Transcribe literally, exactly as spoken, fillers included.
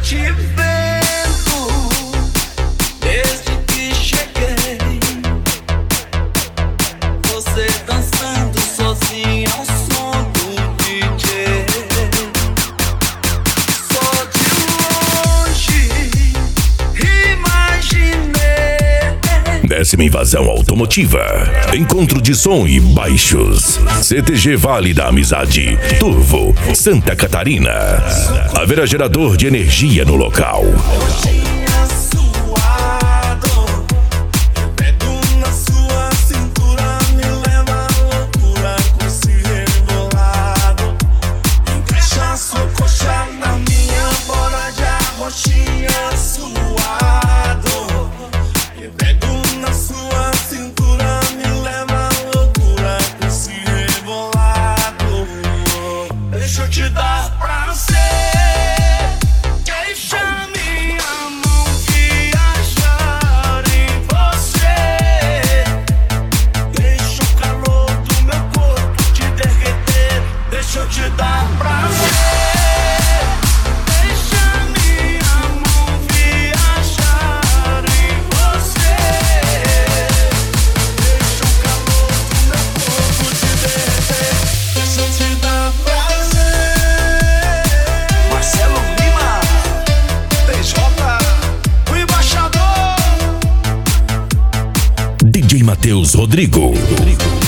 te vendo desde que cheguei. Você dançando sozinha ao som do D J. Só de longe imaginei. Décima invasão automotiva. Encontro de som e baixos. C T G Vale da Amizade. Turvo, Santa Catarina. Haverá gerador de energia no local. Deixa eu te dar prazer, deixa minha mão viajar em você. Deixa o calor do meu corpo te derreter. Deixa eu te dar prazer, deixa minha mão viajar em você. Deixa o calor do meu corpo te derreter. Deixa eu te dar prazer. D J Matheus Rodrigo.